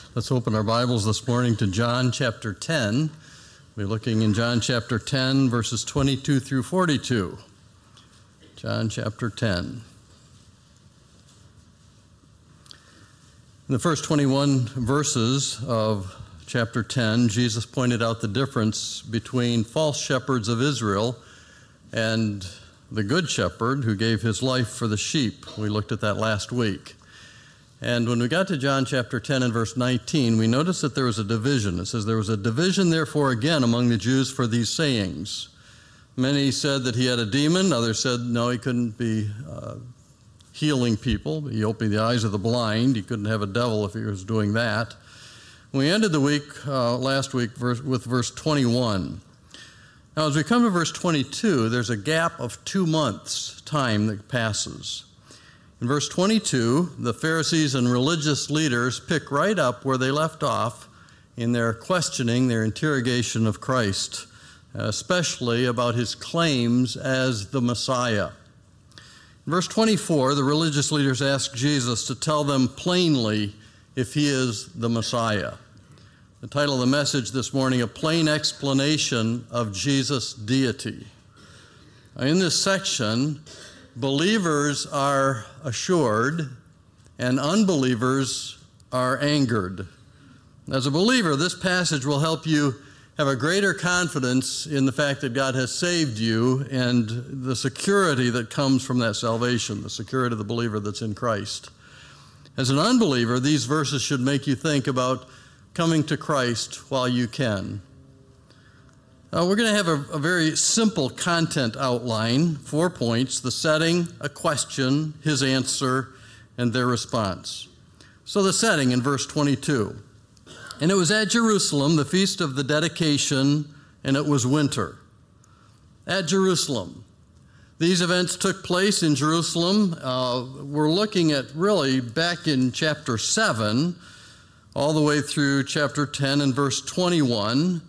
Let's open our Bibles this morning to John chapter 10. We're looking in John chapter 10, verses 22 through 42. John chapter 10. In the first 21 verses of chapter 10, Jesus pointed out the difference between false shepherds of Israel and the good shepherd who gave his life for the sheep. We looked at that last week. And when we got to John chapter 10 and verse 19, we noticed that there was a division. It says, "There was a division, therefore, again among the Jews for these sayings. Many said that he had a demon. Others said, no, he couldn't be healing people. He opened the eyes of the blind. He couldn't have a devil if he was doing that." We ended the week, last week, with verse 21. Now, as we come to verse 22, there's a gap of 2 months' time that passes. In verse 22, the Pharisees and religious leaders pick right up where they left off in their questioning, their interrogation of Christ, especially about his claims as the Messiah. In verse 24, the religious leaders ask Jesus to tell them plainly if he is the Messiah. The title of the message this morning, A Plain Explanation of Jesus' Deity. In this section, believers are assured and unbelievers are angered. As a believer, this passage will help you have a greater confidence in the fact that God has saved you and the security that comes from that salvation, the security of the believer that's in Christ. As an unbeliever, these verses should make you think about coming to Christ while you can. We're going to have a very simple content outline, 4 points: the setting, a question, his answer, and their response. So the setting in verse 22. "And it was at Jerusalem, the feast of the dedication, and it was winter." At Jerusalem. These events took place in Jerusalem. We're looking at really back in chapter 7, all the way through chapter 10 and verse 21.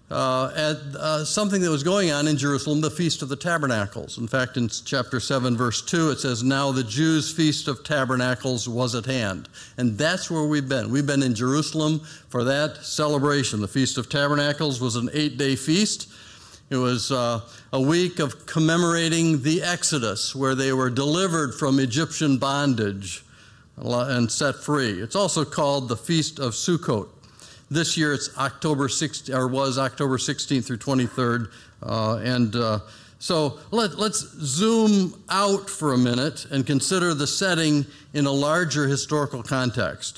At something that was going on in Jerusalem, the Feast of the Tabernacles. In fact, in chapter 7, verse 2, it says, "Now the Jews' Feast of Tabernacles was at hand." And that's where we've been. We've been in Jerusalem for that celebration. The Feast of Tabernacles was an 8-day feast. It was a week of commemorating the Exodus, where they were delivered from Egyptian bondage and set free. It's also called the Feast of Sukkot. This year it's October 16th through 23rd. So let's zoom out for a minute and consider the setting in a larger historical context.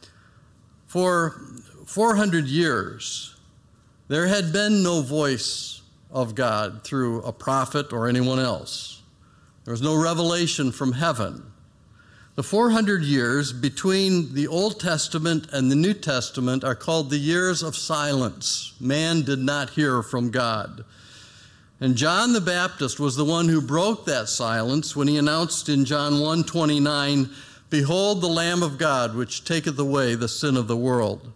For 400 years, there had been no voice of God through a prophet or anyone else. There was no revelation from heaven. The 400 years between the Old Testament and the New Testament are called the years of silence. Man did not hear from God. And John the Baptist was the one who broke that silence when he announced in John 1:29, "Behold the Lamb of God, which taketh away the sin of the world."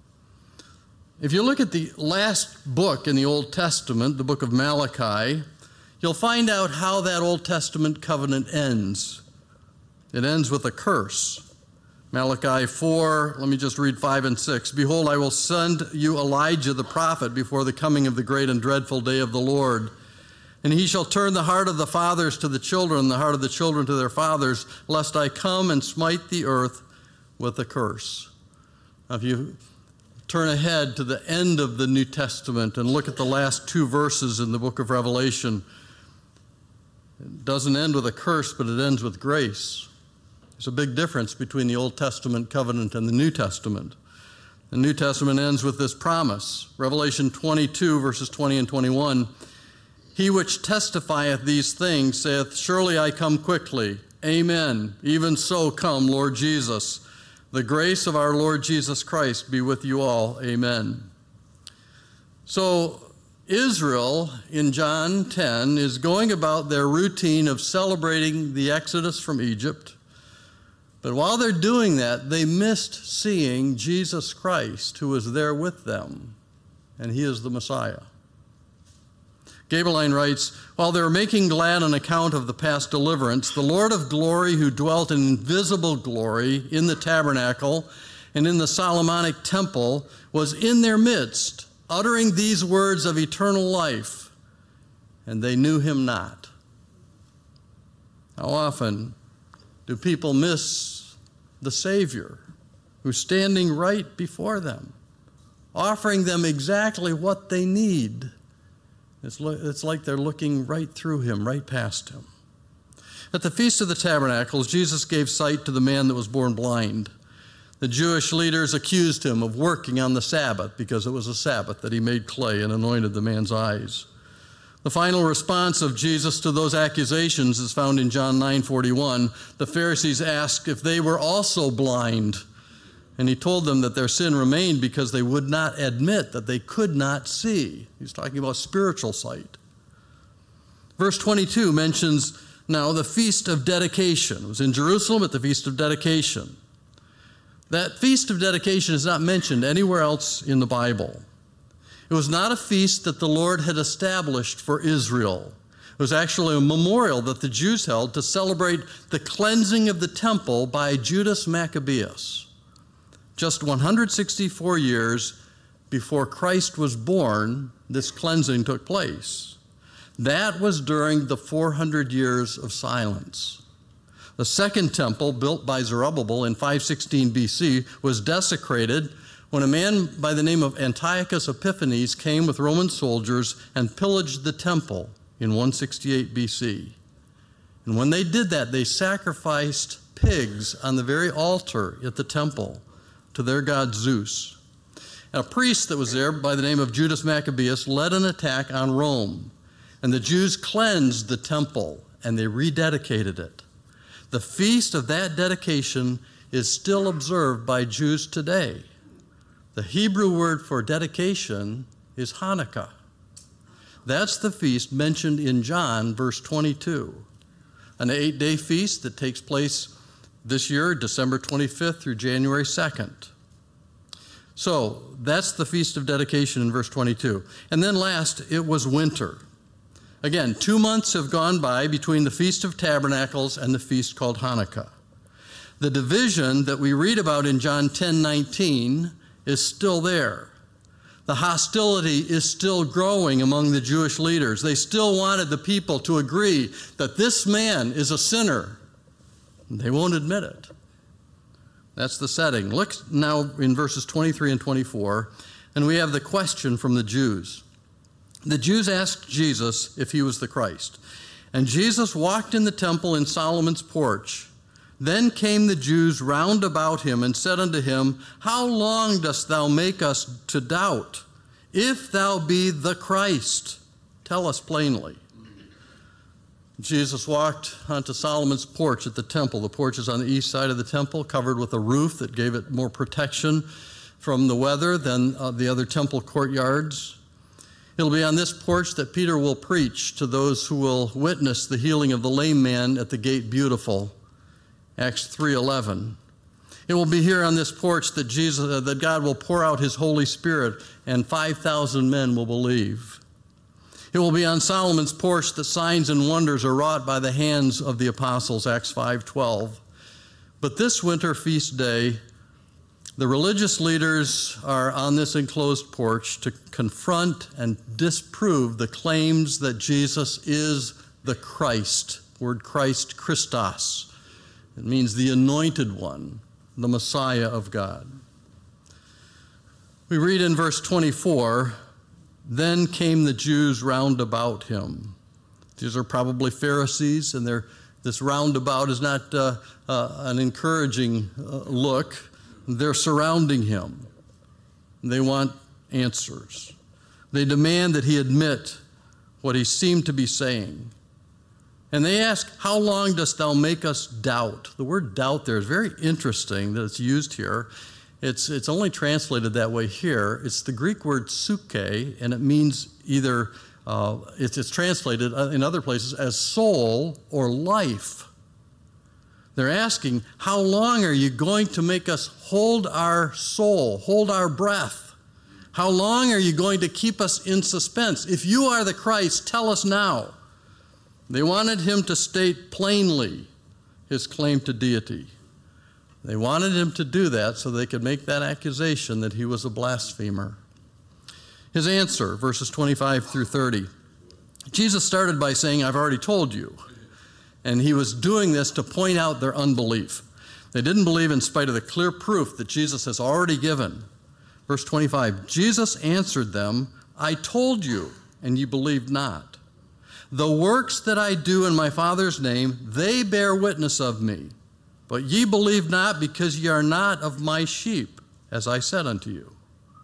If you look at the last book in the Old Testament, the book of Malachi, you'll find out how that Old Testament covenant ends. It ends with a curse. Malachi 4, let me just read 5 and 6. "Behold, I will send you Elijah the prophet before the coming of the great and dreadful day of the Lord. And he shall turn the heart of the fathers to the children, and the heart of the children to their fathers, lest I come and smite the earth with a curse." Now, if you turn ahead to the end of the New Testament and look at the last 2 verses in the book of Revelation, it doesn't end with a curse, but it ends with grace. There's a big difference between the Old Testament covenant and the New Testament. The New Testament ends with this promise. Revelation 22, verses 20 and 21. "He which testifieth these things saith, Surely I come quickly. Amen. Even so come, Lord Jesus. The grace of our Lord Jesus Christ be with you all. Amen." So Israel, in John 10, is going about their routine of celebrating the Exodus from Egypt. But while they're doing that, they missed seeing Jesus Christ, who was there with them, and he is the Messiah. Gabeline writes, "While they were making glad an account of the past deliverance, the Lord of glory, who dwelt in invisible glory in the tabernacle, and in the Solomonic temple was in their midst, uttering these words of eternal life, and they knew him not. How often do people miss the Savior who's standing right before them, offering them exactly what they need? It's like they're looking right through him, right past him. At the Feast of the Tabernacles, Jesus gave sight to the man that was born blind. The Jewish leaders accused him of working on the Sabbath because it was a Sabbath that he made clay and anointed the man's eyes. The final response of Jesus to those accusations is found in John 9:41. The Pharisees asked if they were also blind, and he told them that their sin remained because they would not admit that they could not see. He's talking about spiritual sight. Verse 22 mentions now the Feast of Dedication. It was in Jerusalem at the Feast of Dedication. That Feast of Dedication is not mentioned anywhere else in the Bible. It was not a feast that the Lord had established for Israel. It was actually a memorial that the Jews held to celebrate the cleansing of the temple by Judas Maccabeus. Just 164 years before Christ was born, this cleansing took place. That was during the 400 years of silence. The second temple, built by Zerubbabel in 516 BC, was desecrated when a man by the name of Antiochus Epiphanes came with Roman soldiers and pillaged the temple in 168 BC. And when they did that, they sacrificed pigs on the very altar at the temple to their god Zeus. And a priest that was there by the name of Judas Maccabeus led an attack on Rome. And the Jews cleansed the temple and they rededicated it. The feast of that dedication is still observed by Jews today. The Hebrew word for dedication is Hanukkah. That's the feast mentioned in John, verse 22, an 8-day feast that takes place this year, December 25th through January 2nd. So that's the Feast of Dedication in verse 22. And then last, it was winter. Again, 2 months have gone by between the Feast of Tabernacles and the feast called Hanukkah. The division that we read about in John 10:19 is still there. The hostility is still growing among the Jewish leaders. They still wanted the people to agree that this man is a sinner. They won't admit it. That's the setting. Look now in verses 23 and 24, and we have the question from the Jews. The Jews asked Jesus if he was the Christ. And Jesus walked in the temple in Solomon's porch. Then came the Jews round about him and said unto him, How long dost thou make us to doubt? If thou be the Christ, tell us plainly. Jesus walked onto Solomon's porch at the temple. The porch is on the east side of the temple, covered with a roof that gave it more protection from the weather than the other temple courtyards. It'll be on this porch that Peter will preach to those who will witness the healing of the lame man at the gate beautiful, Acts 3:11. It will be here on this porch that God will pour out his Holy Spirit and 5,000 men will believe. It will be on Solomon's porch that signs and wonders are wrought by the hands of the apostles, Acts 5:12. But this winter feast day, the religious leaders are on this enclosed porch to confront and disprove the claims that Jesus is the Christ. Word Christ, Christos. It means the anointed one, the Messiah of God. We read in verse 24, Then came the Jews round about him. These are probably Pharisees, and this roundabout is not an encouraging look. They're surrounding him. They want answers. They demand that he admit what he seemed to be saying. And they ask, How long dost thou make us doubt? The word doubt there is very interesting that it's used here. It's only translated that way here. It's the Greek word suke, and it means either, it's translated in other places as soul or life. They're asking, how long are you going to make us hold our soul, hold our breath? How long are you going to keep us in suspense? If you are the Christ, tell us now. They wanted him to state plainly his claim to deity. They wanted him to do that so they could make that accusation that he was a blasphemer. His answer, verses 25 through 30. Jesus started by saying, I've already told you. And he was doing this to point out their unbelief. They didn't believe in spite of the clear proof that Jesus has already given. Verse 25, Jesus answered them, I told you, and you believed not. The works that I do in my Father's name, they bear witness of me. But ye believe not, because ye are not of my sheep, as I said unto you.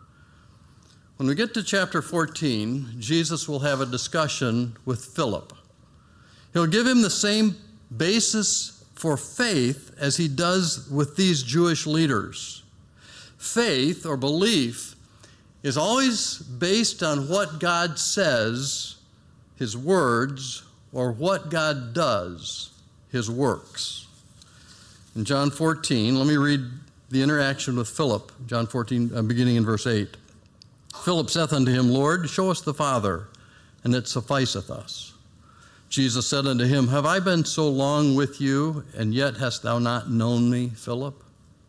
When we get to chapter 14, Jesus will have a discussion with Philip. He'll give him the same basis for faith as he does with these Jewish leaders. Faith or belief is always based on what God says, his words, or what God does, his works. In John 14, let me read the interaction with Philip, John 14, beginning in verse 8. Philip saith unto him, Lord, show us the Father, and it sufficeth us. Jesus said unto him, Have I been so long with you, and yet hast thou not known me, Philip?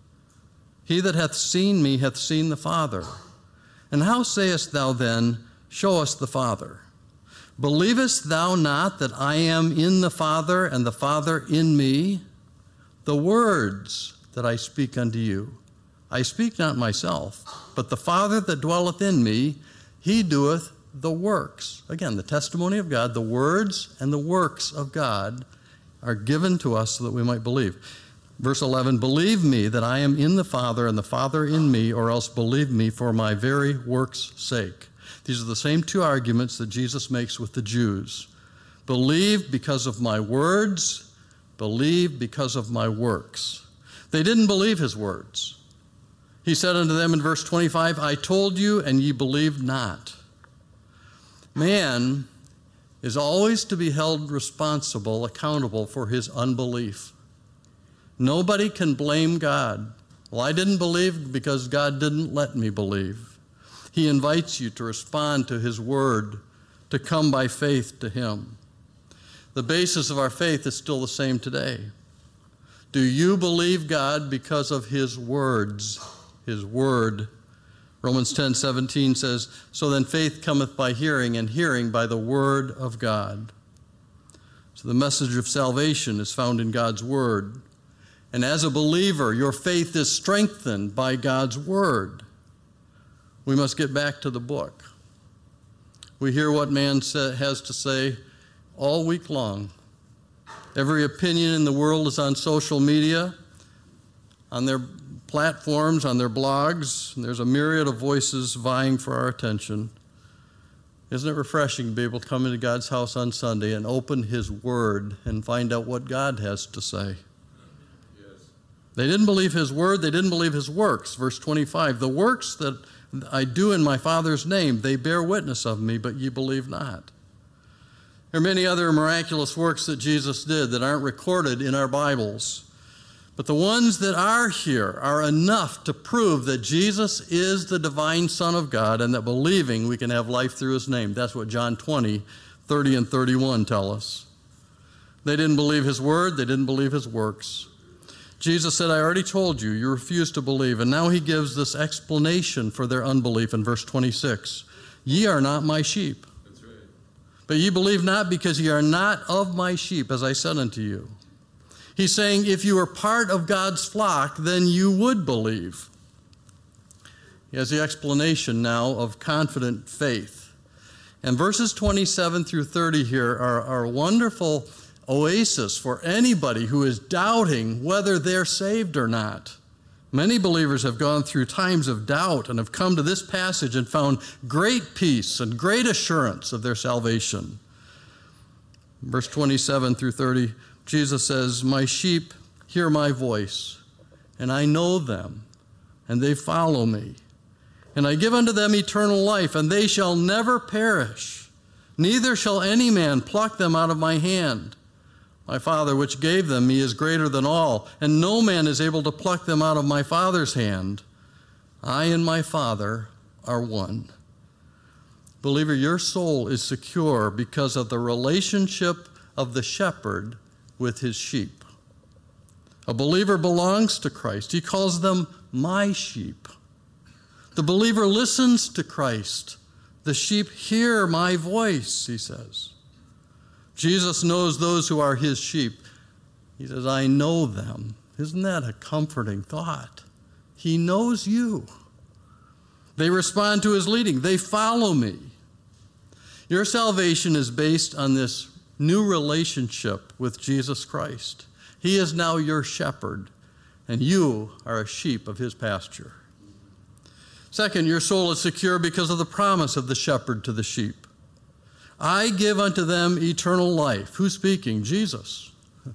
He that hath seen me hath seen the Father. And how sayest thou then, Show us the Father? Believest thou not that I am in the Father, and the Father in me? The words that I speak unto you, I speak not myself, but the Father that dwelleth in me, he doeth the works. Again, the testimony of God, the words and the works of God are given to us so that we might believe. Verse 11, believe me that I am in the Father and the Father in me, or else believe me for my very works' sake. These are the same two arguments that Jesus makes with the Jews. Believe because of my words, believe because of my works. They didn't believe his words. He said unto them in verse 25, I told you, and ye believed not. Man is always to be held responsible, accountable for his unbelief. Nobody can blame God. Well, I didn't believe because God didn't let me believe. He invites you to respond to his word, to come by faith to him. The basis of our faith is still the same today. Do you believe God because of his words, his word? Romans 10:17 says, So then faith cometh by hearing, and hearing by the word of God. So the message of salvation is found in God's word. And as a believer, your faith is strengthened by God's word. We must get back to the book. We hear what man has to say all week long. Every opinion in the world is on social media, on their platforms, on their blogs, and there's a myriad of voices vying for our attention. Isn't it refreshing to be able to come into God's house on Sunday and open his word and find out what God has to say? Yes. They didn't believe his word, they didn't believe his works. Verse 25, the works that I do in my Father's name, they bear witness of me, but ye believe not. There are many other miraculous works that Jesus did that aren't recorded in our Bibles. But the ones that are here are enough to prove that Jesus is the divine Son of God, and that believing we can have life through his name. That's what John 20:30 and 31 tell us. They didn't believe his word, they didn't believe his works. Jesus said, I already told you, you refused to believe. And now he gives this explanation for their unbelief in verse 26. Ye are not my sheep. That's right. But ye believe not, because ye are not of my sheep, as I said unto you. He's saying, if you were part of God's flock, then you would believe. He has the explanation now of confident faith. And verses 27 through 30 here are a wonderful oasis for anybody who is doubting whether they're saved or not. Many believers have gone through times of doubt and have come to this passage and found great peace and great assurance of their salvation. Verse 27 through 30, Jesus says, my sheep hear my voice, and I know them, and they follow me. And I give unto them eternal life, and they shall never perish, neither shall any man pluck them out of my hand. My Father which gave them me is greater than all, and no man is able to pluck them out of my Father's hand. I and my Father are one. Believer, your soul is secure because of the relationship of the shepherd with his sheep. A believer belongs to Christ. He calls them my sheep. The believer listens to Christ. The sheep hear my voice, he says. Jesus knows those who are his sheep. He says, I know them. Isn't that a comforting thought? He knows you. They respond to his leading. They follow me. Your salvation is based on this new relationship with Jesus Christ. He is now your shepherd, and you are a sheep of his pasture. Second, your soul is secure because of the promise of the shepherd to the sheep. I give unto them eternal life. Who's speaking? Jesus.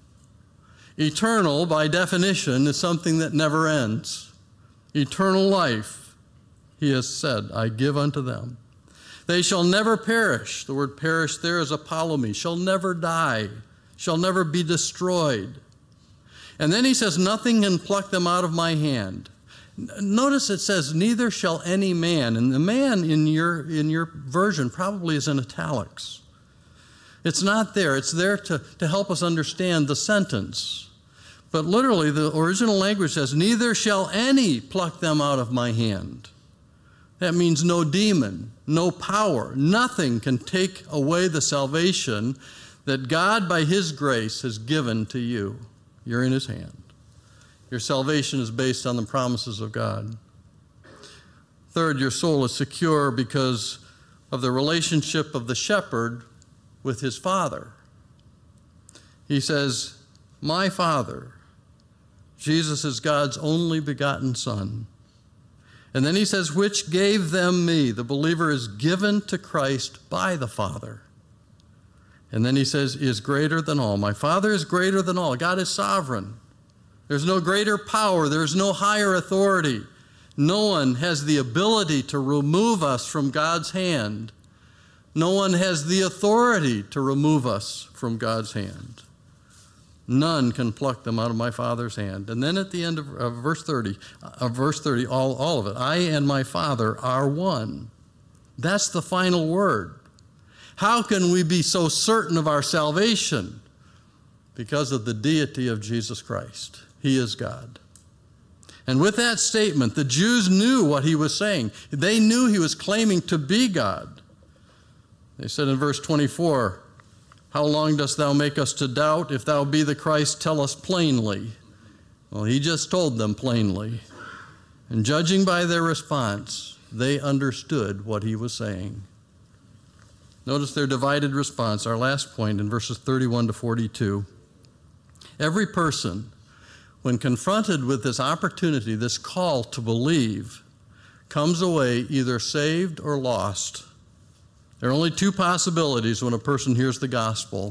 Eternal, by definition, is something that never ends. Eternal life, he has said, I give unto them. They shall never perish. The word perish there is apolumi, shall never die, shall never be destroyed. And then he says, nothing can pluck them out of my hand. Notice it says, neither shall any man. And the man in your version probably is in italics. It's not there. It's there to help us understand the sentence. But literally, the original language says, neither shall any pluck them out of my hand. That means no demon, no power. Nothing can take away the salvation that God, by his grace, has given to you. You're in his hand. Your salvation is based on the promises of God. Third, your soul is secure because of the relationship of the shepherd with his father. He says, my Father. Jesus is God's only begotten Son. And then he says, which gave them me. The believer is given to Christ by the Father. And then he says, is greater than all. My Father is greater than all. God is sovereign. There's no greater power. There's no higher authority. No one has the ability to remove us from God's hand. No one has the authority to remove us from God's hand. None can pluck them out of my Father's hand. And then at the end of verse 30, all of it, I and my Father are one. That's the final word. How can we be so certain of our salvation? Because of the deity of Jesus Christ. He is God. And with that statement, the Jews knew what he was saying. They knew he was claiming to be God. They said in verse 24, how long dost thou make us to doubt? If thou be the Christ, tell us plainly. Well, he just told them plainly. And judging by their response, they understood what he was saying. Notice their divided response, our last point in verses 31 to 42. Every person, when confronted with this opportunity, this call to believe, comes away either saved or lost. There are only two possibilities when a person hears the gospel: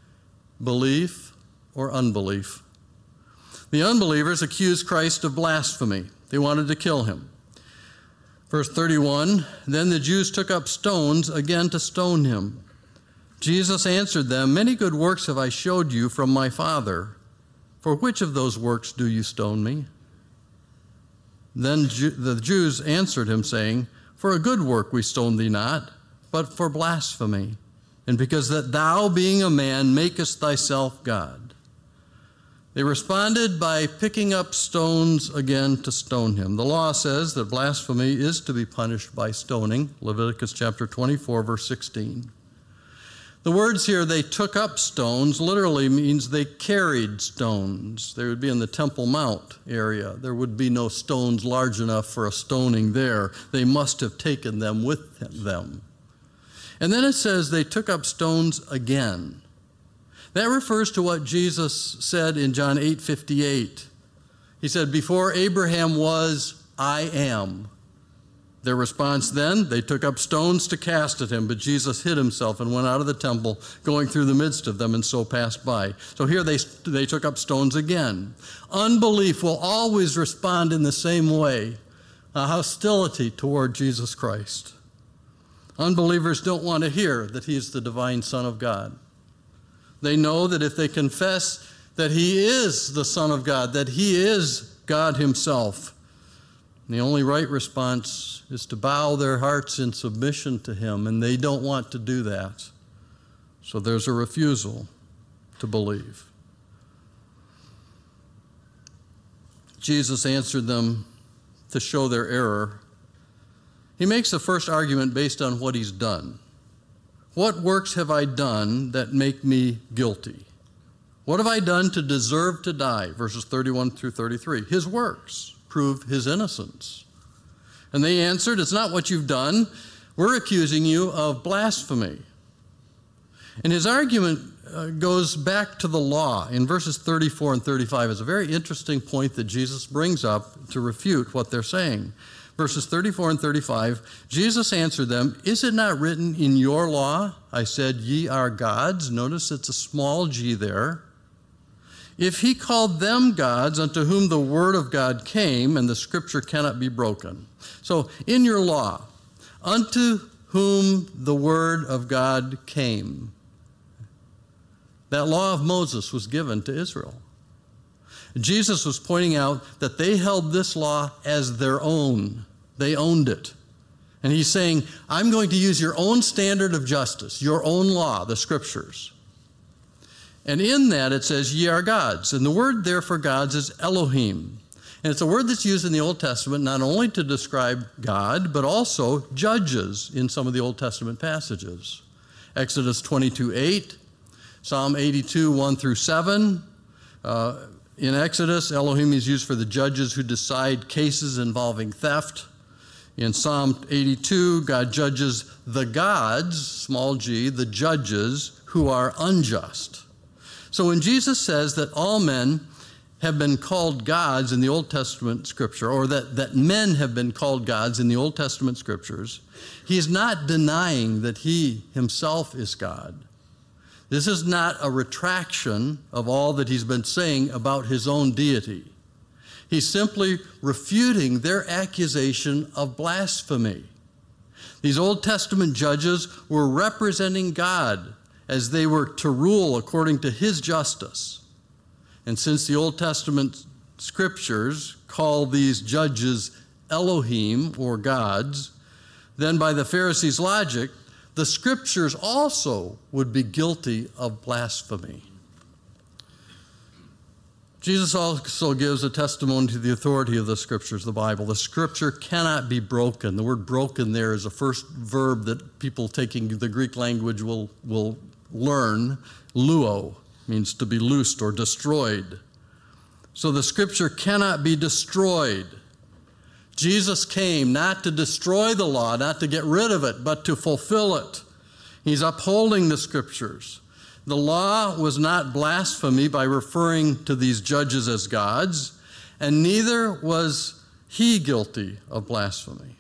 belief or unbelief. The unbelievers accused Christ of blasphemy. They wanted to kill him. Verse 31, then the Jews took up stones again to stone him. Jesus answered them, many good works have I showed you from my Father. For which of those works do you stone me? Then the Jews answered him, saying, for a good work we stone thee not, but for blasphemy, and because that thou, being a man, makest thyself God. They responded by picking up stones again to stone him. The law says that blasphemy is to be punished by stoning, Leviticus chapter 24, verse 16. The words here, they took up stones, literally means they carried stones. They would be in the Temple Mount area. There would be no stones large enough for a stoning there. They must have taken them with them. And then it says they took up stones again. That refers to what Jesus said in John 8:58. He said, before Abraham was, I am. Their response then, they took up stones to cast at him, but Jesus hid himself and went out of the temple, going through the midst of them, and so passed by. So here they took up stones again. Unbelief will always respond in the same way, a hostility toward Jesus Christ. Unbelievers don't want to hear that he is the divine Son of God. They know that if they confess that he is the Son of God, that he is God himself, the only right response is to bow their hearts in submission to him, and they don't want to do that. So there's a refusal to believe. Jesus answered them to show their error. He makes the first argument based on what he's done. What works have I done that make me guilty? What have I done to deserve to die? Verses 31 through 33. His works prove his innocence. And they answered, it's not what you've done. We're accusing you of blasphemy. And his argument goes back to the law. In verses 34 and 35 is a very interesting point that Jesus brings up to refute what they're saying. Verses 34 and 35, Jesus answered them, is it not written in your law, I said, ye are gods? Notice it's a small g there. If he called them gods unto whom the word of God came, and the scripture cannot be broken. So in your law, unto whom the word of God came. That law of Moses was given to Israel. Jesus was pointing out that they held this law as their own. They owned it. And he's saying, I'm going to use your own standard of justice, your own law, the scriptures. And in that it says, ye are gods. And the word there for gods is Elohim. And it's a word that's used in the Old Testament not only to describe God, but also judges in some of the Old Testament passages. Exodus 22:8, Psalm 82, 1 through 7. In Exodus, Elohim is used for the judges who decide cases involving theft. In Psalm 82, God judges the gods, small g, the judges who are unjust. So when Jesus says that all men have been called gods in the Old Testament scripture, or that men have been called gods in the Old Testament scriptures, he's not denying that he himself is God. This is not a retraction of all that he's been saying about his own deity. He's simply refuting their accusation of blasphemy. These Old Testament judges were representing God as they were to rule according to his justice. And since the Old Testament scriptures call these judges Elohim, or gods, then by the Pharisees' logic, the scriptures also would be guilty of blasphemy. Jesus also gives a testimony to the authority of the scriptures, the Bible. The scripture cannot be broken. The word broken there is a first verb that people taking the Greek language will learn. Luo means to be loosed or destroyed. So the scripture cannot be destroyed. Jesus came not to destroy the law, not to get rid of it, but to fulfill it. He's upholding the scriptures. The law was not blasphemy by referring to these judges as gods, and neither was he guilty of blasphemy.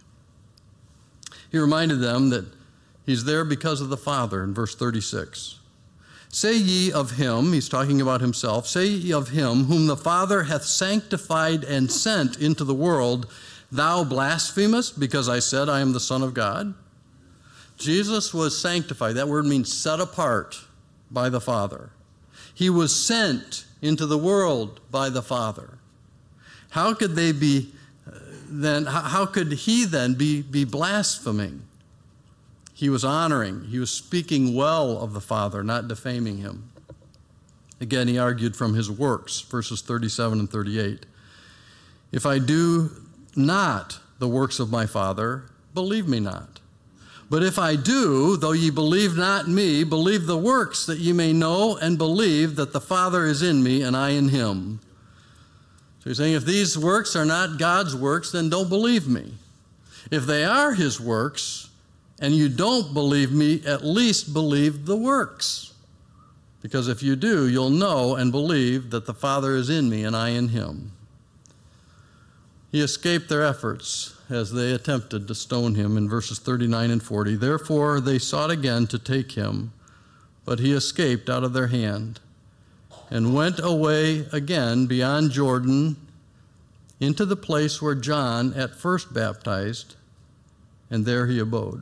He reminded them that he's there because of the Father in verse 36. Say ye of him, he's talking about himself, say ye of him whom the Father hath sanctified and sent into the world, thou blasphemest, because I said I am the Son of God? Jesus was sanctified. That word means set apart by the Father. He was sent into the world by the Father. How could they be then? How could he then be blaspheming? He was honoring. He was speaking well of the Father, not defaming him. Again, he argued from his works, verses 37 and 38. If I do not the works of my Father, believe me not. But if I do, though ye believe not me, believe the works, that ye may know and believe that the Father is in me and I in him. So he's saying, if these works are not God's works, then don't believe me. If they are his works, and you don't believe me, at least believe the works. Because if you do, you'll know and believe that the Father is in me and I in him. He escaped their efforts as they attempted to stone him in verses 39 and 40. Therefore they sought again to take him, but he escaped out of their hand and went away again beyond Jordan into the place where John at first baptized, and there he abode.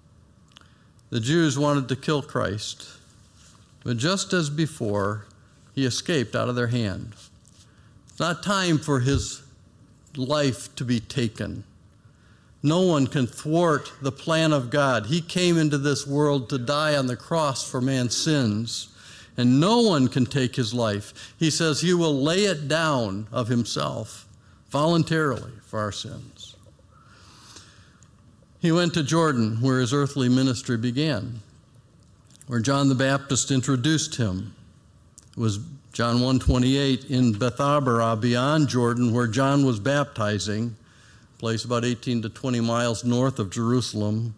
The Jews wanted to kill Christ, but just as before, he escaped out of their hand. It's not time for his life to be taken. No one can thwart the plan of God. He came into this world to die on the cross for man's sins, and no one can take his life. He says he will lay it down of himself voluntarily for our sins. He went to Jordan, where his earthly ministry began, where John the Baptist introduced him. It was John 1:28 in Bethabara, beyond Jordan, where John was baptizing, a place about 18 to 20 miles north of Jerusalem.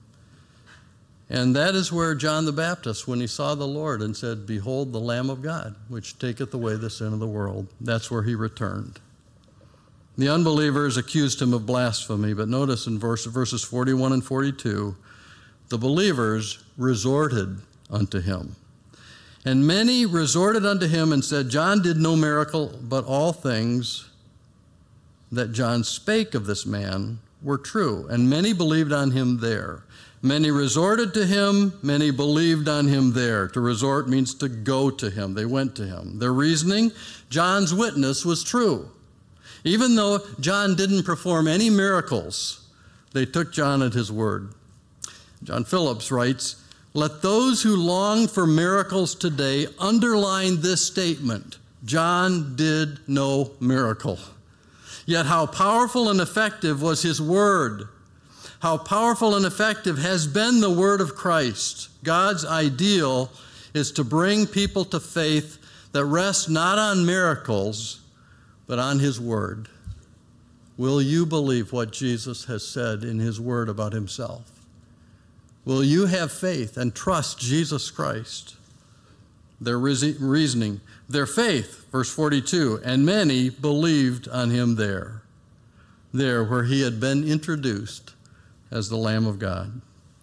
And that is where John the Baptist, when he saw the Lord and said, "Behold the Lamb of God, which taketh away the sin of the world," that's where he returned. The unbelievers accused him of blasphemy, but notice in verses 41 and 42, the believers resorted unto him. And many resorted unto him and said, "John did no miracle, but all things that John spake of this man were true." And many believed on him there. Many resorted to him, many believed on him there. To resort means to go to him. They went to him. Their reasoning, John's witness was true. Even though John didn't perform any miracles, they took John at his word. John Phillips writes, "Let those who long for miracles today underline this statement: John did no miracle. Yet how powerful and effective was his word. How powerful and effective has been the word of Christ. God's ideal is to bring people to faith that rests not on miracles, but on his word. Will you believe what Jesus has said in his word about himself? Will you have faith and trust Jesus Christ?" Their reasoning, their faith, verse 42, "And many believed on him there where he had been introduced as the Lamb of God."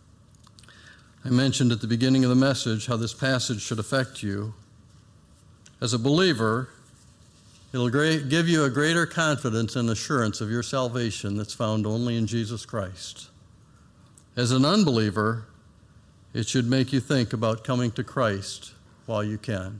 I mentioned at the beginning of the message how this passage should affect you. As a believer, it'll give you a greater confidence and assurance of your salvation that's found only in Jesus Christ. As an unbeliever, it should make you think about coming to Christ while you can.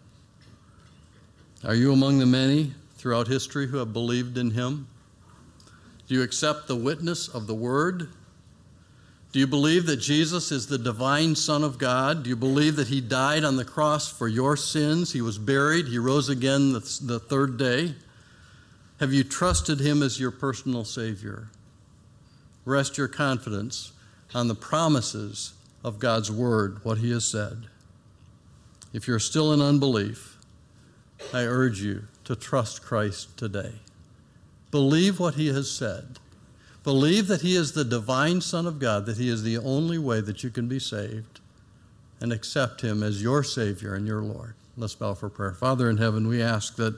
Are you among the many throughout history who have believed in him? Do you accept the witness of the Word? Do you believe that Jesus is the divine Son of God? Do you believe that he died on the cross for your sins? He was buried. He rose again the third day. Have you trusted him as your personal Savior? Rest your confidence on the promises of God's Word, what he has said. If you're still in unbelief, I urge you to trust Christ today. Believe what he has said. Believe that he is the divine Son of God, that he is the only way that you can be saved, and accept him as your Savior and your Lord. Let's bow for prayer. Father in heaven, we ask that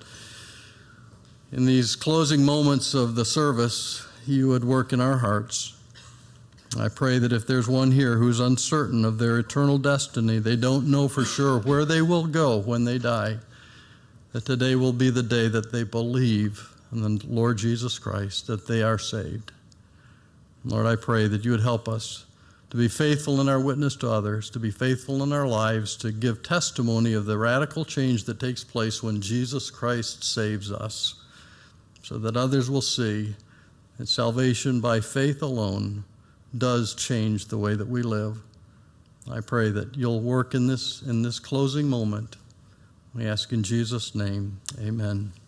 in these closing moments of the service, you would work in our hearts. I pray that if there's one here who's uncertain of their eternal destiny, they don't know for sure where they will go when they die, that today will be the day that they believe in the Lord Jesus Christ, that they are saved. Lord, I pray that you would help us to be faithful in our witness to others, to be faithful in our lives, to give testimony of the radical change that takes place when Jesus Christ saves us, so that others will see that salvation by faith alone does change the way that we live. I pray that you'll work in this closing moment. We ask in Jesus' name, amen.